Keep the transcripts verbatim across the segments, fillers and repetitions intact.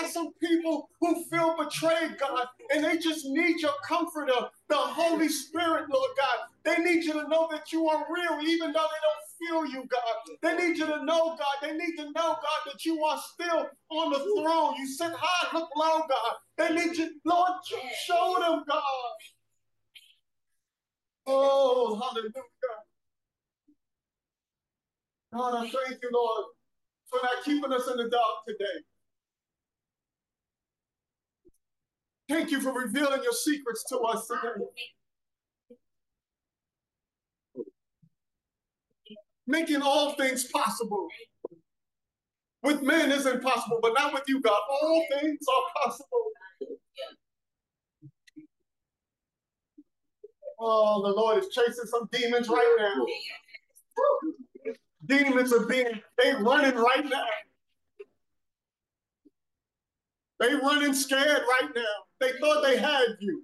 got some people who feel betrayed, God, and they just need your comforter, the Holy Spirit, Lord God. They need you to know that you are real, even though they don't feel you, God. They need you to know, God. They need to know, God, that you are still on the throne. You sit high, look low, God. They need you, Lord, show them, God. Oh, hallelujah. God, I thank you, Lord, for not keeping us in the dark today. Thank you for revealing your secrets to us today. Making all things possible. With men is impossible, but not with you, God. All things are possible. Oh, the Lord is chasing some demons right now. Demons are being, they running right now. They running scared right now. They thought they had you.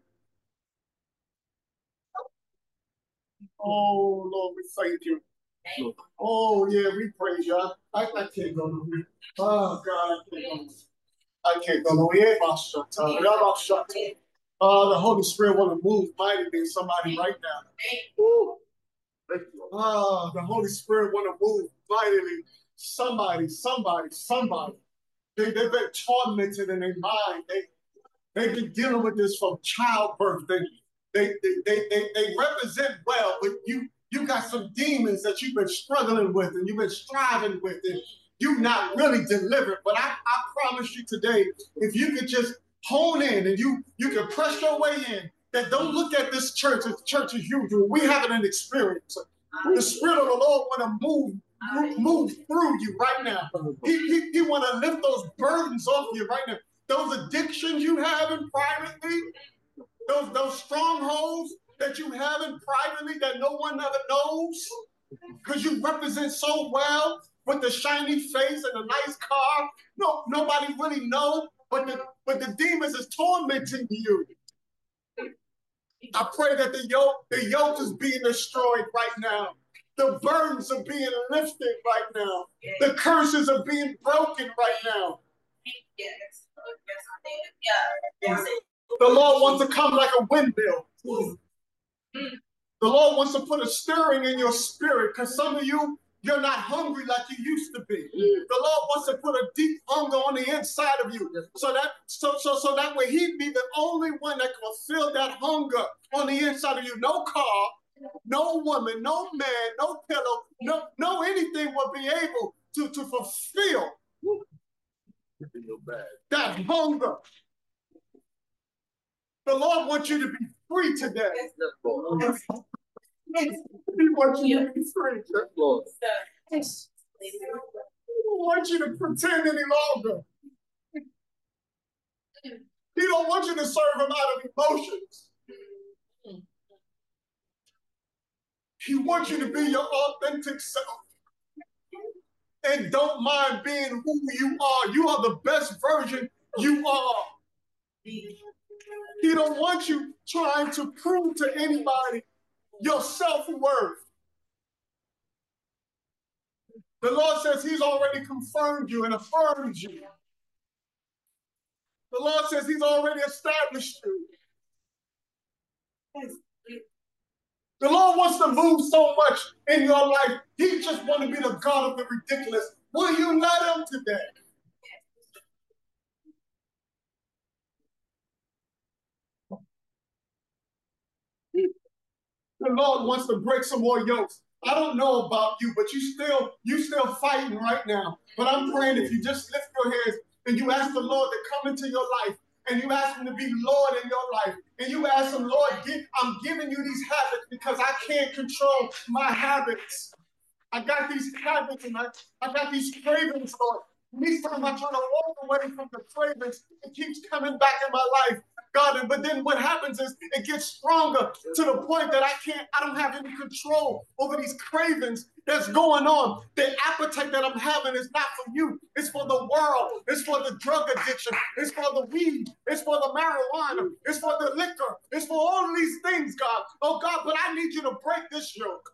Oh, Lord, we thank you. Oh, yeah, we praise you. I, I can't go no more. Oh, God, I can't go. I can't go no more. Oh, the Holy Spirit want to move mightily in somebody right now. Woo. Oh, the Holy Spirit want to move mightily. Somebody, somebody, somebody. They, they've been tormented in their mind. They, they've been dealing with this from childbirth. They, they, they, they, they, they represent well, but you, you got some demons that you've been struggling with and you've been striving with, and you're not really delivered. But I, I promise you today, if you could just hone in and you, you can press your way in, that don't look at this church as church as usual. We having an experience. The Spirit of the Lord want to move, move, move through you right now. He, he, he want to lift those burdens off you right now. Those addictions you have in privately, those, those strongholds that you have in privately that no one ever knows, because you represent so well with the shiny face and the nice car. No, nobody really knows, but the, but the demons is tormenting you. I pray that the yoke, the yoke is being destroyed right now. The burdens are being lifted right now. The curses are being broken right now. The Lord wants to come like a windmill. The Lord wants to put a stirring in your spirit, because some of you, you're not hungry like you used to be. The Lord wants to put a deep hunger on the inside of you, so that so so so that way He'd be the only one that can fulfill that hunger on the inside of you. No car, no woman, no man, no pillow, no no anything will be able to to fulfill that hunger. The Lord wants you to be free today. He wants you to be free. He don't want you to pretend any longer. He don't want you to serve Him out of emotions. He wants you to be your authentic self. And don't mind being who you are. You are the best version you are. He don't want you trying to prove to anybody your self-worth. The Lord says He's already confirmed you and affirmed you. The Lord says He's already established you. The Lord wants to move so much in your life. He just wants to be the God of the ridiculous. Will you let Him today? The Lord wants to break some more yokes. I don't know about you, but you still, you still fighting right now. But I'm praying if you just lift your hands and you ask the Lord to come into your life, and you ask Him to be Lord in your life, and you ask Him, Lord, give, I'm giving you these habits because I can't control my habits. I got these habits and I, I got these cravings, Lord. And each time I try to walk away from the cravings, it keeps coming back in my life. God, but then what happens is it gets stronger to the point that I can't, I don't have any control over these cravings that's going on. The appetite that I'm having is not for you. It's for the world. It's for the drug addiction. It's for the weed. It's for the marijuana. It's for the liquor. It's for all of these things, God. Oh, God, but I need you to break this yoke.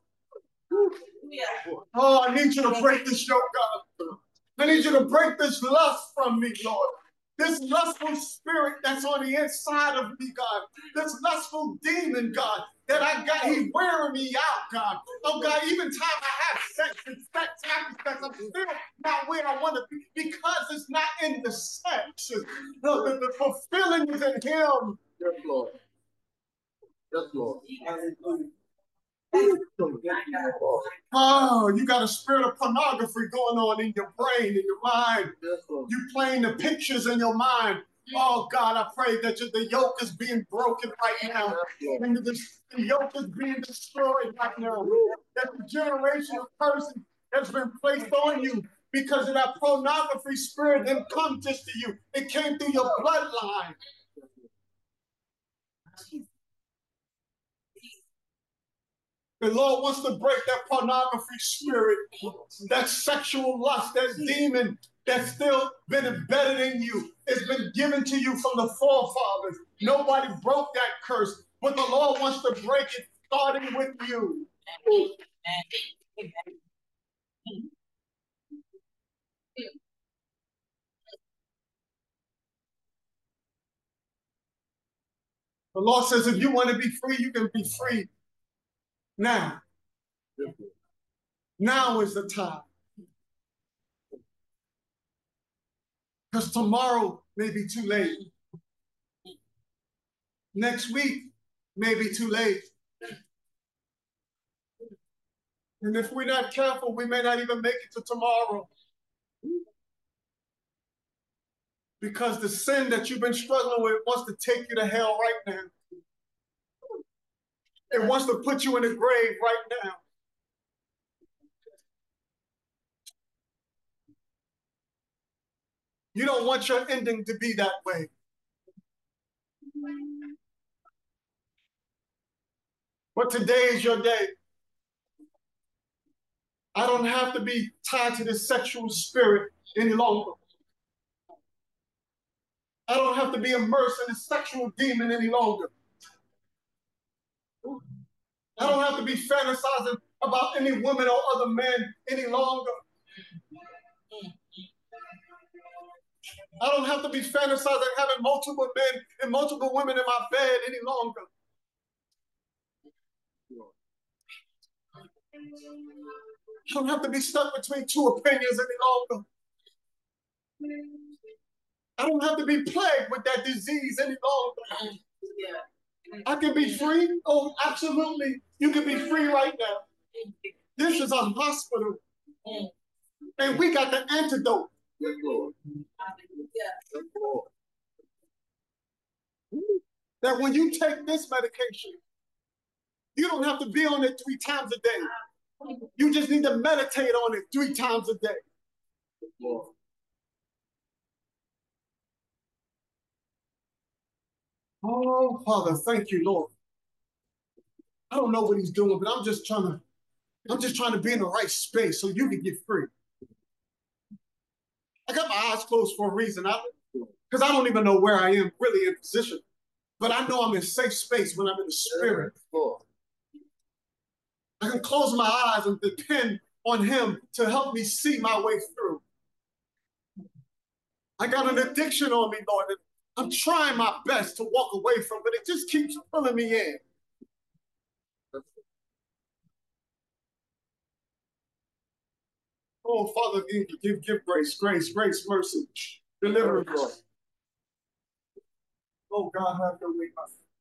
Oh, I need you to break this yoke, God. I need you to break this lust from me, Lord. This lustful spirit that's on the inside of me, God. This lustful demon, God, that I got, he's wearing me out, God. Oh, God, even time I have sex and sex after sex, I'm still not where I want to be because it's not in the sex. The, the, the fulfilling is in him. Yes, Lord. Yes, Lord. Oh, you got a spirit of pornography going on in your brain, in your mind. Yes, you playing the pictures in your mind. Oh, God, I pray that the yoke is being broken right now. Yes, and the, the yoke is being destroyed right now. That the generational curse has been placed on you because of that pornography spirit didn't come just to you. It came through your bloodline. The Lord wants to break that pornography spirit, that sexual lust, that demon that's still been embedded in you. It's been given to you from the forefathers. Nobody broke that curse, but the Lord wants to break it, starting with you. The Lord says, if you want to be free, you can be free now. Now is the time. Because tomorrow may be too late. Next week may be too late. And if we're not careful, we may not even make it to tomorrow. Because the sin that you've been struggling with wants to take you to hell right now. It wants to put you in the grave right now. You don't want your ending to be that way. But today is your day. I don't have to be tied to this sexual spirit any longer. I don't have to be immersed in a sexual demon any longer. I don't have to be fantasizing about any woman or other man any longer. I don't have to be fantasizing having multiple men and multiple women in my bed any longer. I don't have to be stuck between two opinions any longer. I don't have to be plagued with that disease any longer. I can be free. Oh, absolutely. You can be free right now. This is a hospital. And we got the antidote. Yes, Lord. Yes, Lord. That when you take this medication, you don't have to be on it three times a day. You just need to meditate on it three times a day. Yes, Lord. Oh, Father, thank you, Lord. I don't know what he's doing, but I'm just trying to, I'm just trying to be in the right space so you can get free. I got my eyes closed for a reason, because I, I don't even know where I am really in position. But I know I'm in safe space when I'm in the spirit. I can close my eyes and depend on him to help me see my way through. I got an addiction on me, Lord, and I'm trying my best to walk away from, but it just keeps pulling me in. Oh, Father, give, give, give grace, grace, grace, mercy, deliver us. Oh, God, have your way.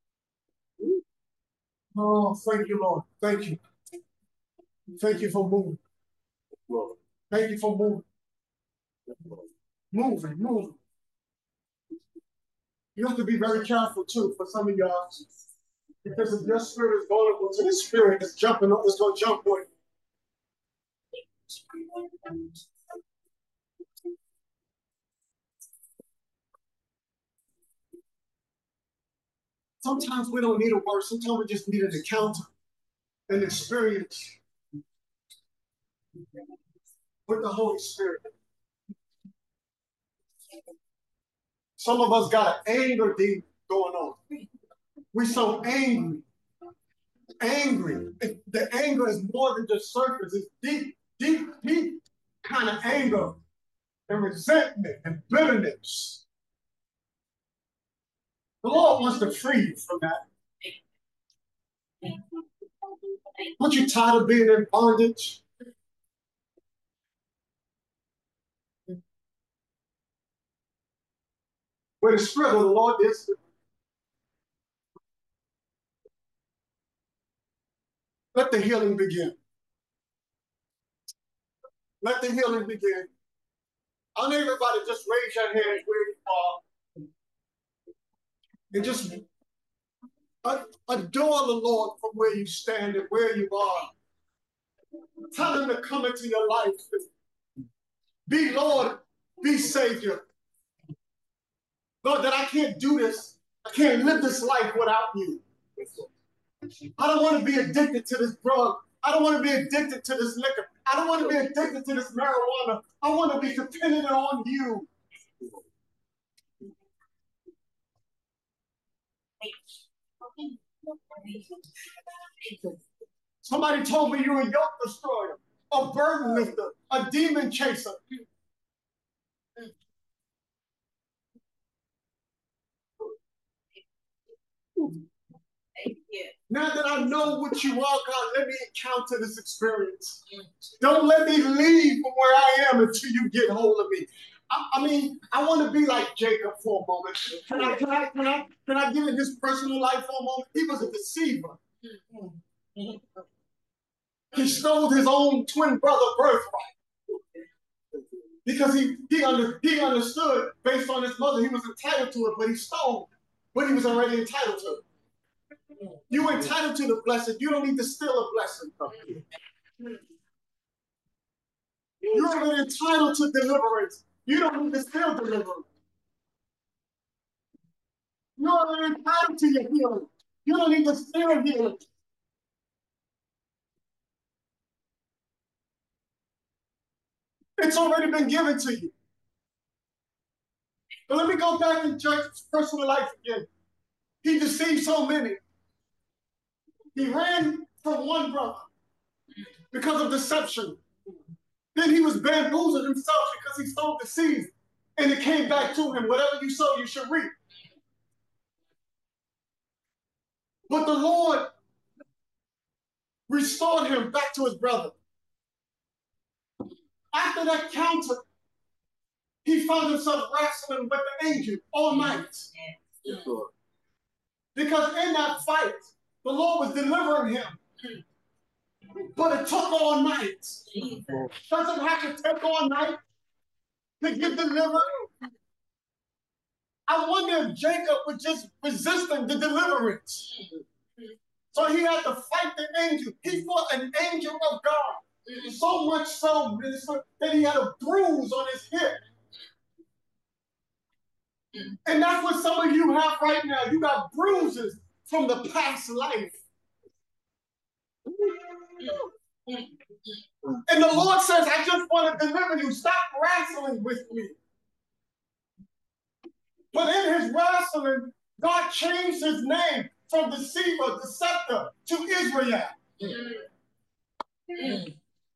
Oh, thank you, Lord. Thank you. Thank you for moving. Thank you for moving. Moving, moving. You have to be very careful, too, for some of y'all. Because if your spirit is vulnerable to the spirit that's jumping up, it's going to jump on you. Sometimes we don't need a word. Sometimes we just need an encounter, an experience with the Holy Spirit. Some of us got an anger deep going on. We're so angry. Angry. The anger is more than just surface. It's deep, deep, deep kind of anger and resentment and bitterness. The Lord wants to free you from that. Aren't you tired of being in bondage? Where the Spirit of the Lord is, let the healing begin. Let the healing begin. I need everybody just raise your hands where you are and just adore the Lord from where you stand and where you are. Tell him to come into your life. Be Lord, be Savior. Lord, that I can't do this. I can't live this life without you. I don't want to be addicted to this drug. I don't want to be addicted to this liquor. I don't want to be addicted to this marijuana. I want to be dependent on you. Somebody told me you're a yoke destroyer, a burden lifter, a demon chaser. Now that I know what you are, God, let me encounter this experience. Don't let me leave from where I am until you get hold of me. I, I mean, I want to be like Jacob for a moment. Can I, can I, can I, can I get in his personal life for a moment? He was a deceiver. He stole his own twin brother birthright. Because he, he, under, he understood, based on his mother, he was entitled to it, but he stole what he was already entitled to. You're entitled to the blessing. You don't need to steal a blessing from you. You're already entitled to deliverance. You don't need to steal deliverance. You're already entitled to your healing. You don't need to steal healing. It's already been given to you. But let me go back in Jacob's personal life again. He deceived so many. He ran from one brother because of deception. Then he was bamboozled himself because he sowed the seeds. And it came back to him. Whatever you sow, you should reap. But the Lord restored him back to his brother. After that counter, he found himself wrestling with the angel all night. Yes, Lord. Because in that fight, the Lord was delivering him. But it took all night. Does it have to take all night to get delivered? I wonder if Jacob was just resisting the deliverance. So he had to fight the angel. He fought an angel of God. So much so, minister, that he had a bruise on his hip. And that's what some of you have right now. You got bruises from the past life. And the Lord says, I just want to deliver you. Stop wrestling with me. But in his wrestling, God changed his name from deceiver, deceptor, to Israel. Mm.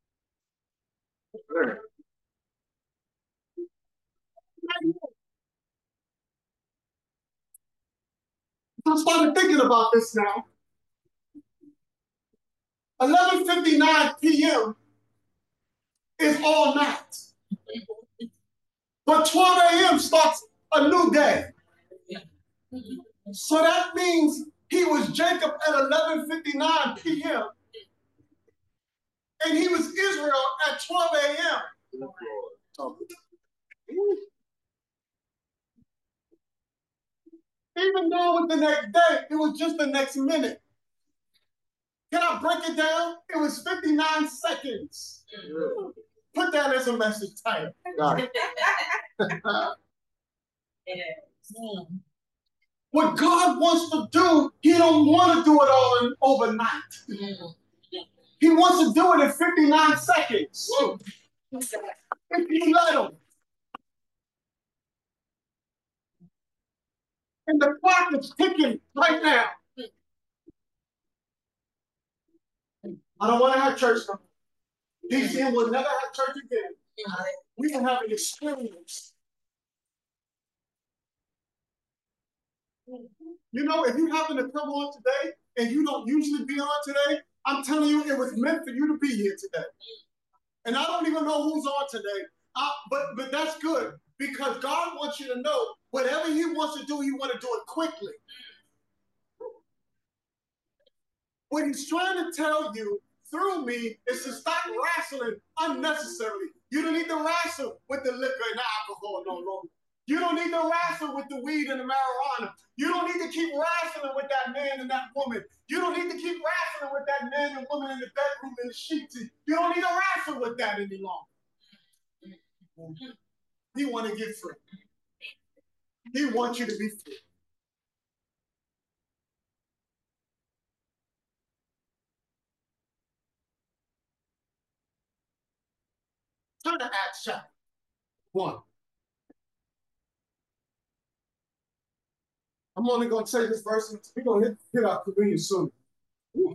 I started thinking about this now. eleven fifty-nine p m is all night. But twelve a m starts a new day. So that means he was Jacob at eleven fifty-nine p m and he was Israel at twelve a m Even though it was the next day, it was just the next minute. Can I break it down? It was fifty-nine seconds. Yeah. Put that as a message title. Got it. What God wants to do, he don't want to do it all in overnight. He wants to do it in fifty-nine seconds. If you let him. And the clock is ticking right now. I don't want to have church no more. D C M will never have church again. We can have an experience. You know, if you happen to come on today and you don't usually be on today, I'm telling you, it was meant for you to be here today. And I don't even know who's on today, uh, but but that's good because God wants you to know whatever He wants to do, He wants to do it quickly. What He's trying to tell you through me is to stop wrestling unnecessarily. You don't need to wrestle with the liquor and the alcohol no longer. You don't need to wrestle with the weed and the marijuana. You don't need to keep wrestling with that man and that woman. You don't need to keep wrestling with that man and woman in the bedroom and the sheets. You don't need to wrestle with that any longer. He wants to get free. He wants you to be free. Turn to Acts chapter one. I'm only going to say this verse. We're going to hit, hit our communion soon. Ooh.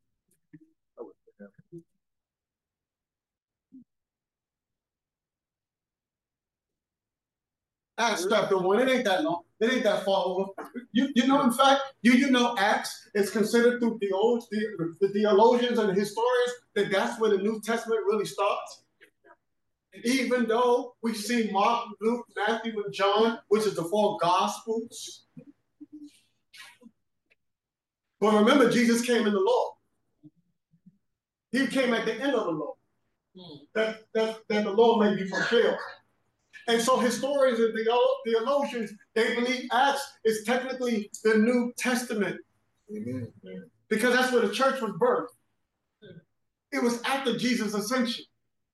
Acts chapter one. It ain't that long. It ain't that far over. You, you know, in fact, you you know Acts is considered through the old the, the theologians and the historians that that's where the New Testament really starts. Even though we see Mark, Luke, Matthew, and John, which is the four Gospels. But remember, Jesus came in the law. He came at the end of the law. That, that, that the law may be fulfilled. And so historians and theologians, they believe Acts is technically the New Testament. Amen. Because that's where the church was birthed. It was after Jesus' ascension.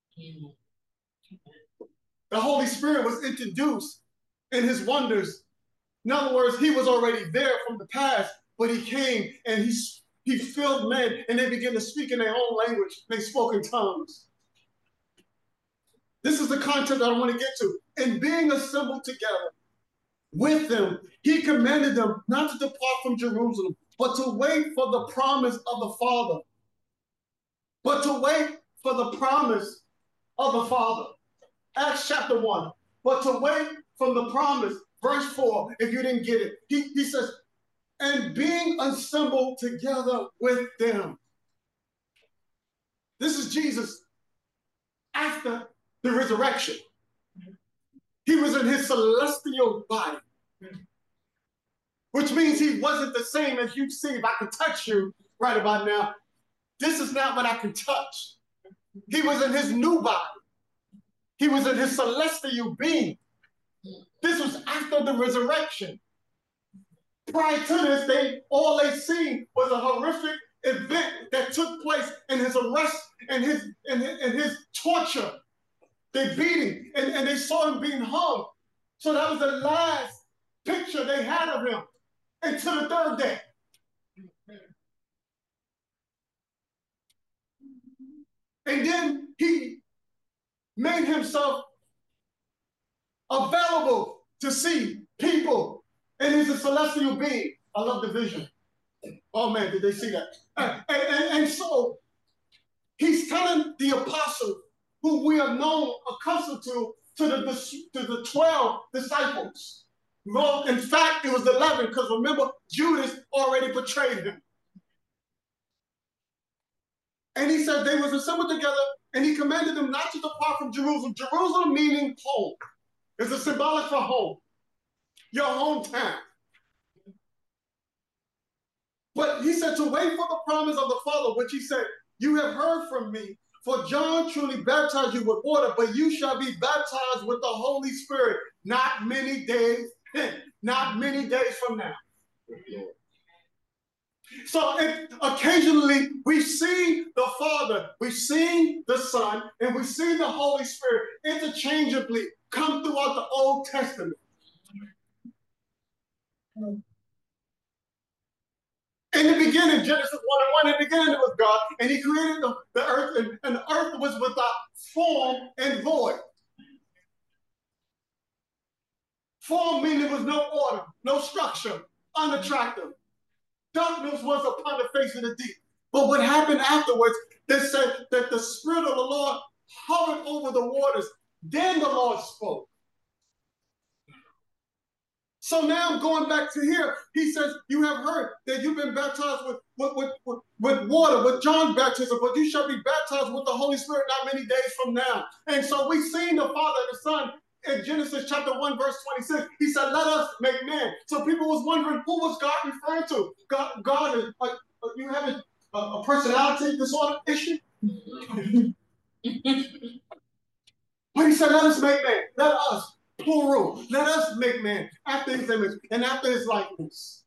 The Holy Spirit was introduced in his wonders. In other words, he was already there from the past, but he came and he, he filled men and they began to speak in their own language. They spoke in tongues. This is the concept I want to get to. And being assembled together with them, he commanded them not to depart from Jerusalem, but to wait for the promise of the Father. But to wait for the promise of the Father. Acts chapter one. But to wait for the promise. Verse four, if you didn't get it. He, he says, and being assembled together with them. This is Jesus after the resurrection. He was in his celestial body, which means he wasn't the same as you see. If I could touch you right about now, this is not what I can touch. He was in his new body. He was in his celestial being. This was after the resurrection. Prior to this, they all they seen was a horrific event that took place in his arrest and his and his, and his torture. They beat him and, and they saw him being hung. So that was the last picture they had of him until the third day. And then he made himself available to see people in his celestial being. I love the vision. Oh man, did they see that? And, and, and so he's telling the apostles who we are known, accustomed to, to the, to the twelve disciples. Well, in fact, it was eleven, because remember, Judas already betrayed him. And he said they was assembled together, and he commanded them not to depart from Jerusalem. Jerusalem meaning home. It's a symbolic for home. Your hometown. But he said to wait for the promise of the Father, which he said, you have heard from me. For John truly baptized you with water, but you shall be baptized with the Holy Spirit not many days, not many days from now. So it, occasionally we see the Father, we see the Son, and we see the Holy Spirit interchangeably come throughout the Old Testament. In the beginning, Genesis one and one, in the beginning it was God, and he created the, the earth, and, and the earth was without form and void. Form meaning there was no order, no structure, unattractive. Darkness was upon the face of the deep. But what happened afterwards, they said that the Spirit of the Lord hovered over the waters. Then the Lord spoke. So now I'm going back to here. He says, you have heard that you've been baptized with, with, with, with, with water, with John's baptism, but you shall be baptized with the Holy Spirit not many days from now. And so we've seen the Father and the Son in Genesis chapter one, verse twenty-six. He said, let us make man. So people was wondering, who was God referring to? God, God is, like, you have a, a personality disorder issue? But he said, let us make man. Let us. Plural. Let us make man after his image and after his likeness.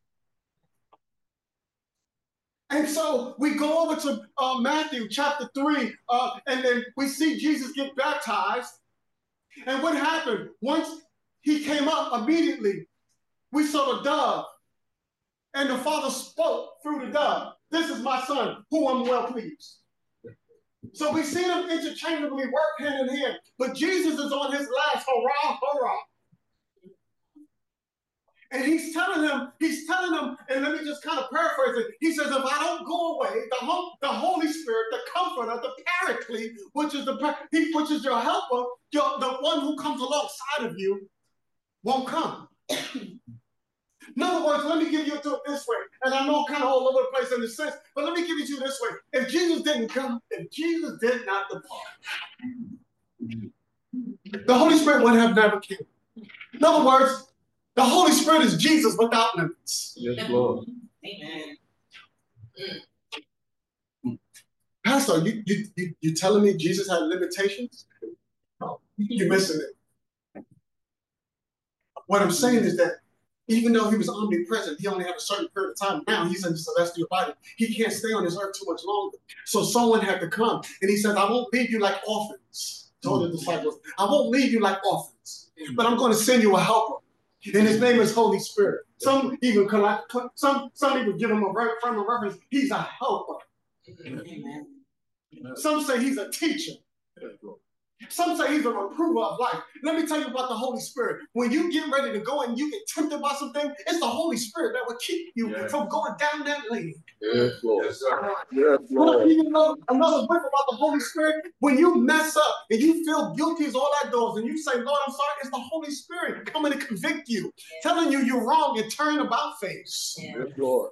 And so we go over to uh, Matthew chapter three, uh, and then we see Jesus get baptized. And what happened? Once he came up, immediately we saw the dove, and the Father spoke through the dove. This is my Son, who I'm well pleased. So we see them interchangeably work hand in hand. But Jesus is on his last hurrah, hurrah. And he's telling them, he's telling them, and let me just kind of paraphrase it. He says, if I don't go away, the, the Holy Spirit, the Comforter, the Paraclete, which is the which is your helper, your, the one who comes alongside of you, won't come. In other words, let me give you to it this way. And I know I'm kind of all over the place in the sense, but let me give it to you this way. If Jesus didn't come, if Jesus did not depart, the Holy Spirit would have never came. In other words, the Holy Spirit is Jesus without limits. Yes, Lord. Amen. Pastor, you, you, you, you telling me Jesus had limitations? No, you're missing it. What I'm saying is that even though he was omnipresent, he only had a certain period of time. Now he's in the celestial body. He can't stay on this earth too much longer. So someone had to come. And he says, I won't leave you like orphans. Told the disciples, I won't leave you like orphans, but I'm going to send you a helper. And his name is Holy Spirit. Some even collect, some some even give him a frame of reference. He's a helper. Amen. Some say he's a teacher. Some say he's a reprover of life. Let me tell you about the Holy Spirit. When you get ready to go and you get tempted by something, it's the Holy Spirit that will keep you yes. from going down that lane. Yes, Lord. Yes, sir. Yes, Lord. You know another whiff about the Holy Spirit? When you mess up and you feel guilty as all that does, and you say, Lord, I'm sorry, it's the Holy Spirit coming to convict you, yes. telling you you're wrong and turn about face. Yes, Lord.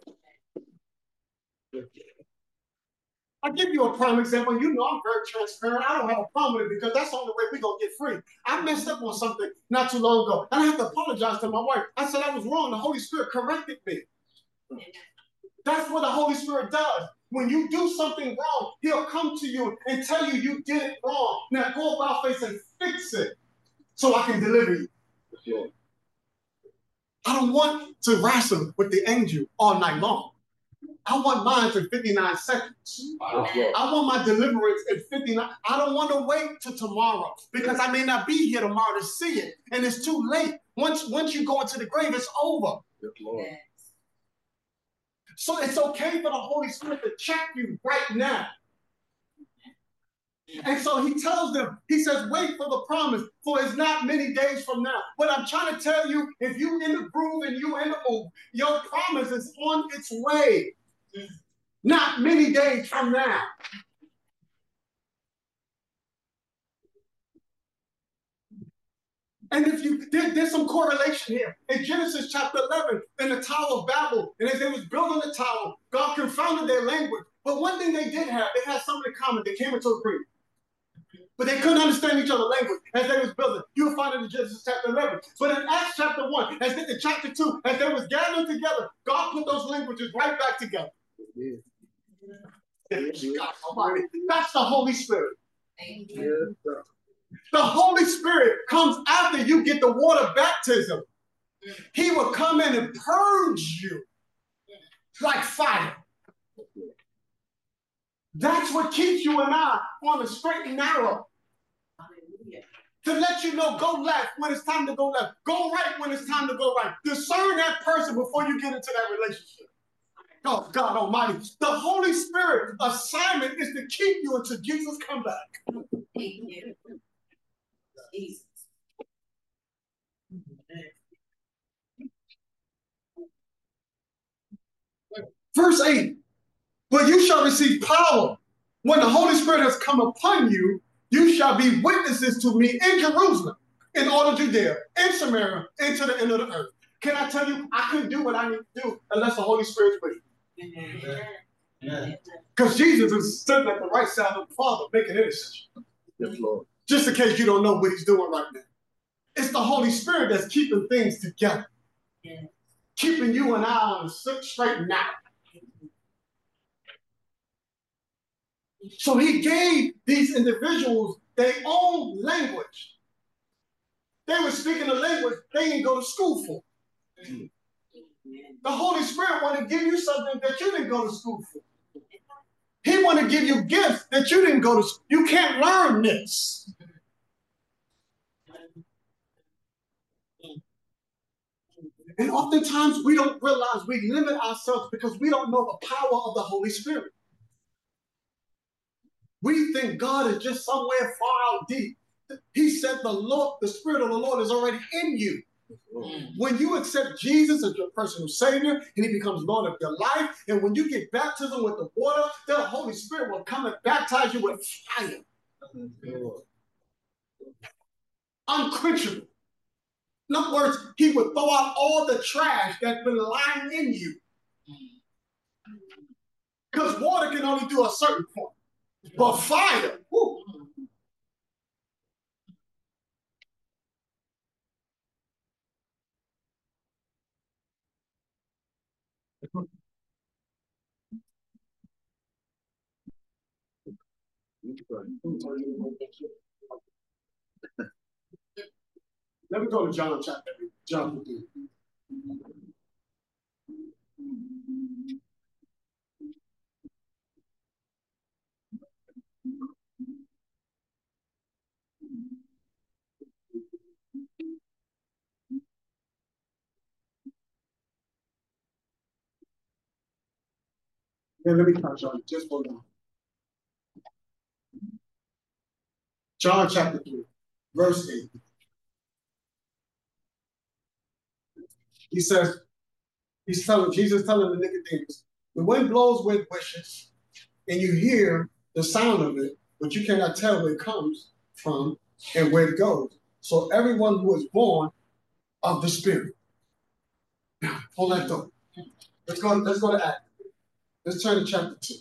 I'll give you a prime example. You know I'm very transparent. I don't have a problem with it because that's the only way we're going to get free. I messed up on something not too long ago, and I have to apologize to my wife. I said I was wrong. The Holy Spirit corrected me. That's what the Holy Spirit does. When you do something wrong, he'll come to you and tell you you did it wrong. Now go about face and fix it so I can deliver you. Sure. I don't want to wrestle with the angel all night long. I want mine in fifty-nine seconds. Wow. I want my deliverance in fifty-nine. I don't want to wait till tomorrow because I may not be here tomorrow to see it. And it's too late. Once, once you go into the grave, it's over. Yes, Lord. So it's okay for the Holy Spirit to check you right now. And so he tells them, he says, wait for the promise, for it's not many days from now. But I'm trying to tell you, if you in the groove and you in the move, your promise is on its way. Not many days from now. And if you there, there's some correlation here. In Genesis chapter eleven, in the Tower of Babel, and as they was building the tower, God confounded their language. But one thing they did have, they had something in common. They came into agreement. But they couldn't understand each other's language as they was building. You'll find it in Genesis chapter eleven. But in Acts chapter one, as they, in chapter two, as they was gathering together, God put those languages right back together. Yeah. God, that's the Holy Spirit. Thank you. The Holy Spirit comes after you get the water baptism. He will come in and purge you like fire. That's what keeps you and I on the straight and narrow. Hallelujah. To let you know, go left when it's time to go left. Go right when it's time to go right. Discern that person before you get into that relationship. Oh, God Almighty. The Holy Spirit assignment is to keep you until Jesus come back. Thank you. Jesus. Verse eight. But you shall receive power. When the Holy Spirit has come upon you, you shall be witnesses to me in Jerusalem, in all of Judea, in Samaria, and to the end of the earth. Can I tell you, I couldn't do what I need to do unless the Holy Spirit's with me. Because Jesus is sitting at the right side of the Father making intercession. Yes, Lord. Just in case you don't know what he's doing right now. It's the Holy Spirit that's keeping things together. Yeah. Keeping you and I on a straight and narrow. So he gave these individuals their own language. They were speaking a language they didn't go to school for. The Holy Spirit wanted to give you something that you didn't go to school for. He wanted to give you gifts that you didn't go to school. You can't learn this. And oftentimes we don't realize we limit ourselves because we don't know the power of the Holy Spirit. We think God is just somewhere far out deep. He said the Lord, the Spirit of the Lord is already in you. When you accept Jesus as your personal Savior and he becomes Lord of your life, and when you get baptism with the water, the Holy Spirit will come and baptize you with fire. Unquenchable. In other words, he would throw out all the trash that's been lying in you. Because water can only do a certain point. But fire, whoo. Let me go to John chapter John three. Yeah, let me touch on it. Just hold on. John chapter three, verse eight. He says, he's telling, Jesus telling the Nicodemus, the wind blows where it wishes, and you hear the sound of it, but you cannot tell where it comes from and where it goes. So everyone who is born of the Spirit. Now, hold that thought. Let's go, let's go to Acts. Let's turn to chapter two.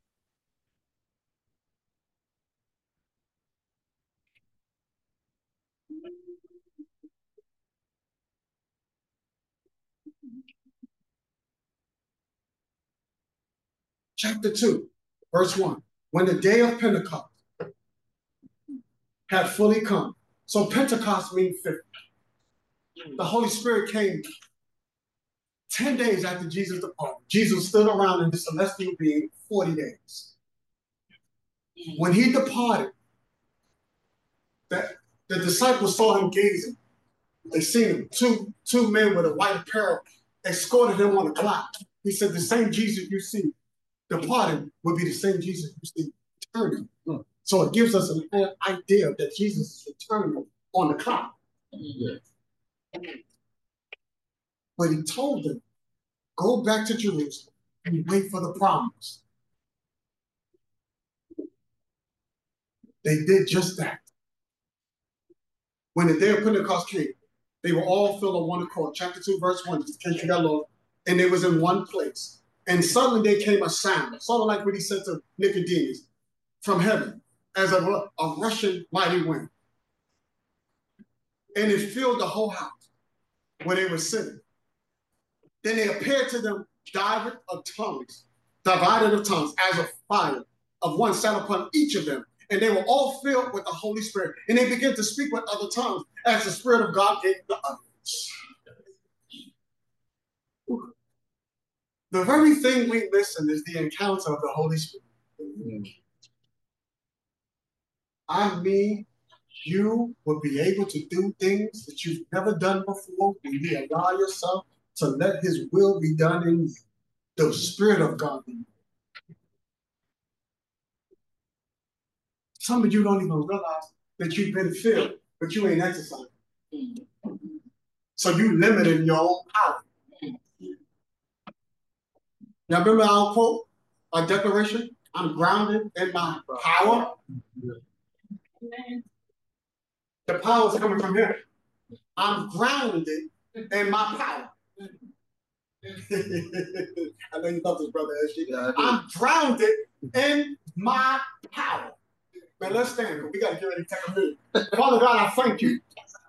Chapter two, verse one. When the day of Pentecost had fully come. So Pentecost means fifty. The Holy Spirit came ten days after Jesus departed. Jesus stood around in the celestial being forty days. When he departed, that the disciples saw him gazing. They seen him. Two, two men with a white apparel escorted him on a cloud. He said, the same Jesus you see departed will be the same Jesus you see returning. Mm. So it gives us an idea that Jesus is returning on the cloud. Mm. But he told them, go back to Jerusalem and wait for the promise. They did just that. When the day of Pentecost came, they were all filled on one accord. Chapter two, verse one, just in case you got lost. And they was in one place. And suddenly there came a sound, sort of like what he said to Nicodemus, from heaven, as a, a rushing mighty wind. And it filled the whole house where they were sitting. Then they appeared to them divided of tongues, divided of tongues, as a fire of one sat upon each of them. And they were all filled with the Holy Spirit. And they began to speak with other tongues as the Spirit of God gave the others. The very thing we listen is the encounter of the Holy Spirit. Mm-hmm. I mean, you will be able to do things that you've never done before when you allow yourself to let his will be done in you. The Spirit of God in you. Some of you don't even realize that you've been filled, but you ain't exercising. Mm-hmm. So you limited your own power. Now remember our quote, our declaration? I'm grounded in my power. The power is coming from here. I'm grounded in my power. I know you love this, brother S G. Yeah, I'm grounded in my power. Man, let's stand. We got to get ready to take a minute. Father God, I thank you.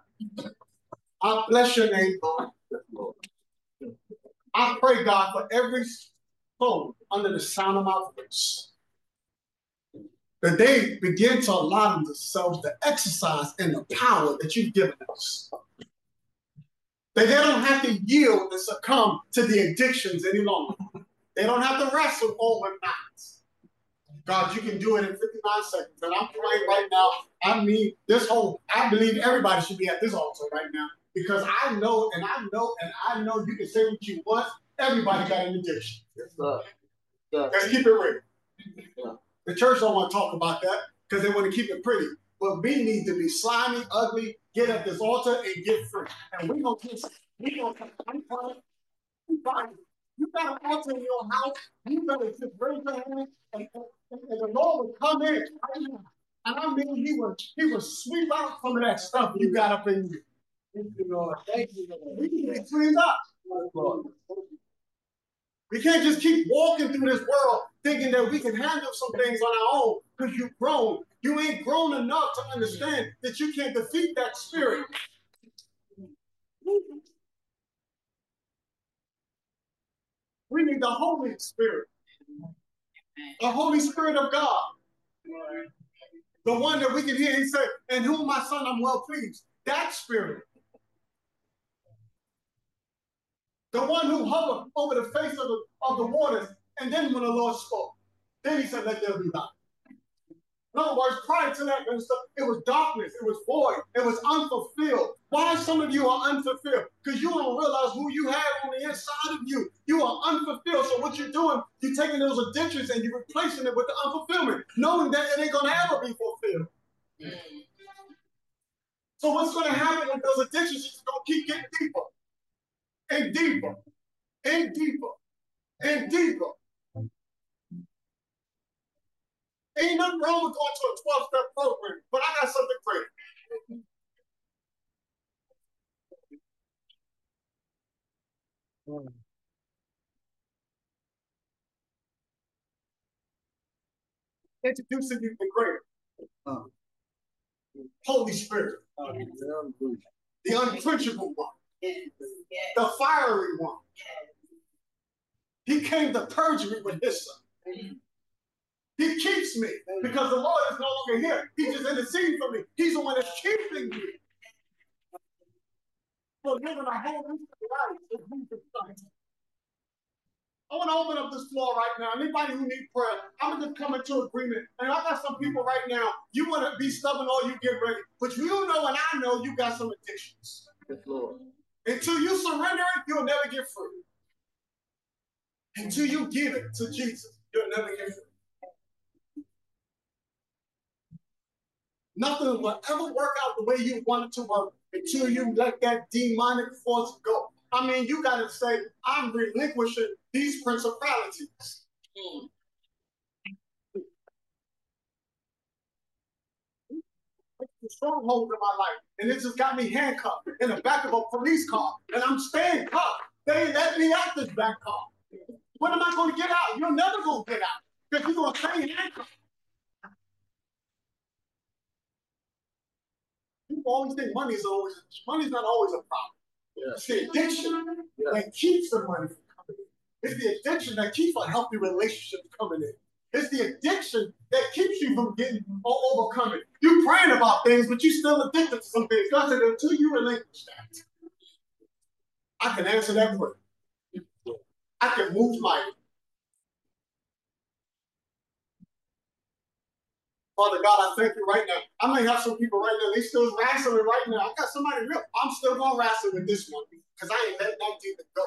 I bless your name, Lord. I pray, God, for every soul under the sound of my voice, that they begin to allow themselves to exercise in the power that you've given us. That they don't have to yield and succumb to the addictions any longer. They don't have to wrestle overnight. God, you can do it in fifty-nine seconds. And I'm praying right now. I mean, this whole, I believe everybody should be at this altar right now. Because I know, and I know, and I know you can say what you want. Everybody got an addiction. Yes, sir. Yes. Let's keep it real. Yeah. The church don't want to talk about that because they want to keep it pretty. But we need to be slimy, ugly, get at this altar and get free. And we're going to get, we're going to, I'm trying, you got an altar in your house, you better just raise your hand and, and, and the Lord will come in. And I mean, he will, he will sweep out some of that stuff you got up in you. Thank you, Lord. Thank you, Lord. We need to clean up. Lord. We can't just keep walking through this world thinking that we can handle some things on our own because you've grown. You ain't grown enough to understand that you can't defeat that spirit. We need the Holy Spirit. The Holy Spirit of God. The one that we can hear and say, "In whom my son I'm well pleased." That spirit. The one who hovered over the face of the, of the waters. And then when the Lord spoke, then he said, "Let there be light." In other words, prior to that, it was darkness, it was void, it was unfulfilled. Why some of you are unfulfilled? Because you don't realize who you have on the inside of you. You are unfulfilled. So what you're doing, you're taking those addictions and you're replacing it with the unfulfillment, knowing that it ain't going to ever be fulfilled. Mm. So what's going to happen with those addictions is going to keep getting deeper and deeper and deeper and deeper. Ain't nothing wrong with going to a twelve-step program, but I got something for you. Introducing you to the greater. Uh, Holy Spirit. Uh, the unquenchable one. The fiery one. He came to purge me with his son. He keeps me because the Lord is no longer here. He's just interceding for me. He's the one that's keeping me. For living a whole new life with Jesus Christ. I want to open up this floor right now. Anybody who needs prayer, I'm going to come into agreement. And I got some people right now, you want to be stubborn all you get ready. But you know and I know you got some addictions. Yes, Lord. Until you surrender it, you'll never get free. Until you give it to Jesus, you'll never get free. Nothing will ever work out the way you want it to work until you let that demonic force go. I mean, you got to say, I'm relinquishing these principalities. Mm. The stronghold in my life, and it just got me handcuffed in the back of a police car, and I'm staying cuffed. They let me out this back car. When am I going to get out? You're never going to get out because you're going to stay handcuffed. People always think money's always money's not always a problem. Yeah. It's the addiction yeah. that keeps the money from coming in. It's the addiction that keeps a healthy relationship coming in. It's the addiction that keeps you from getting overcoming. You're praying about things, but you're still addicted to some things. God said, until you relinquish that, I can answer that prayer. I can move mighty. Father God, I thank you right now. I may have some people right now, they still wrestling right now. I got somebody real. I'm still going to wrestle with this one because I ain't letting that demon go.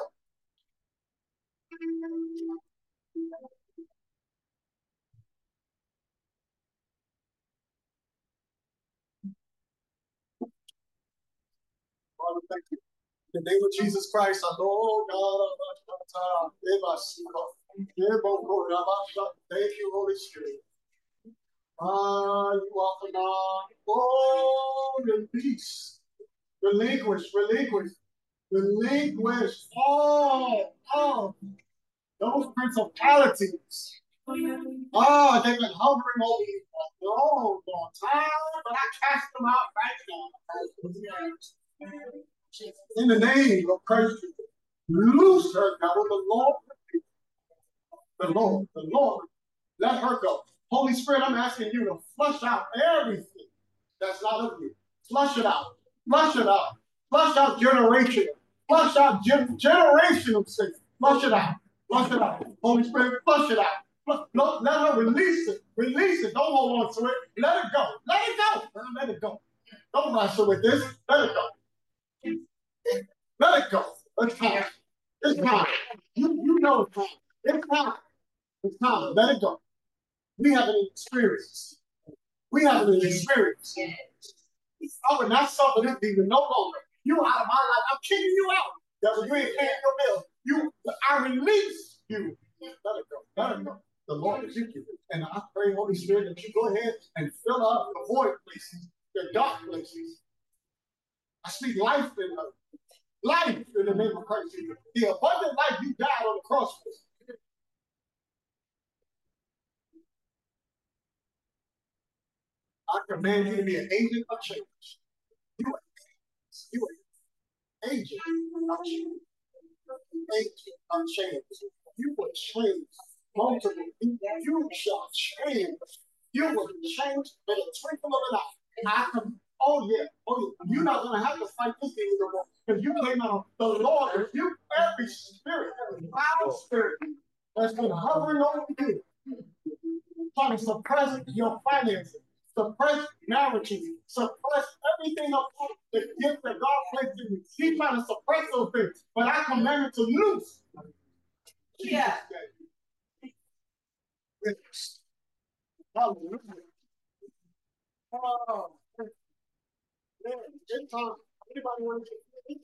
Father, thank you. In the name of Jesus Christ, I know, God, thank you, Holy Spirit. Ah, you are phenomenal. Oh, release. Relinquish, relinquish. Relinquish all of those principalities. Oh, they've been hovering over you for a long, long time, but I cast them out right now. In the name of Christ, loose her now with the Lord. The Lord, the Lord, let her go. Holy Spirit, I'm asking you to flush out everything that's not of you. Flush it out. Flush it out. Flush out generational. Flush out gen- generational sin. Flush it out. Flush it out. Holy Spirit, flush it out. Flush, no, let her release it. Release it. Don't hold on to it. Let it go. Let it go. Let it go. Don't wrestle with this. Let it go. Let it go. It's time. It's time. You, you know it's time. It's time. It's time. Let it go. We have an experience. We have an experience. I would not suffer this demon no longer. You out of my life. I'm kicking you out. Devil, you ain't paying your bill. You, I release you. Let it go. Let it go. The Lord is with you. And I pray, Holy Spirit, that you go ahead and fill up the void places, the dark places. I speak life in her. Life in the name of Christ Jesus. The abundant life you died on the cross for. I command you to be an agent of change. You are, you are an agent of change. Agent of change. You will change multiple people. You shall change. You will change in a twinkle of an eye. I can, oh yeah, oh yeah. You're not going to have to fight this thing no more. Because you came out of the Lord. You, every spirit, every foul spirit that's been hovering over you, trying to suppress your finances, suppress marriages, suppress everything of the gift that God placed in you. He's trying to suppress those things, but I command it to loose. Yeah. Hallelujah. Oh, man, it's time. Anybody want to get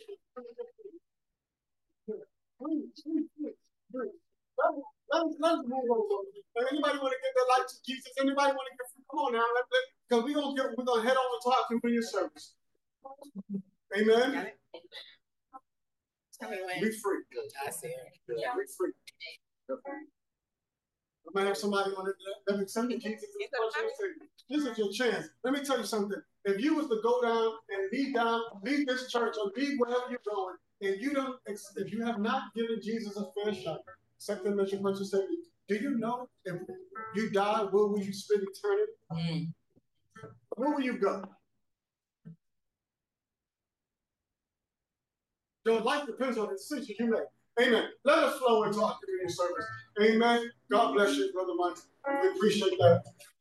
please, please, please, please. Let's, let's move on. Anybody want to give their life to Jesus? Anybody want to give? Come on now, let, let, because we're gonna get, we're gonna head on to our communion service. Amen. Be free. I see it. Yeah, be free. I might have somebody want to let me send Jesus. This is your chance. Let me tell you something. If you was to go down and leave down, leave this church or leave wherever you're going, and you don't, if you have not given Jesus a fair shot, accept him as your personal savior, do you know if you die, where will you spend eternity? Mm. Where will you go? Your life depends on the decision you make. Amen. Let us flow into our community service. Amen. God bless you, Brother Mike. We appreciate that.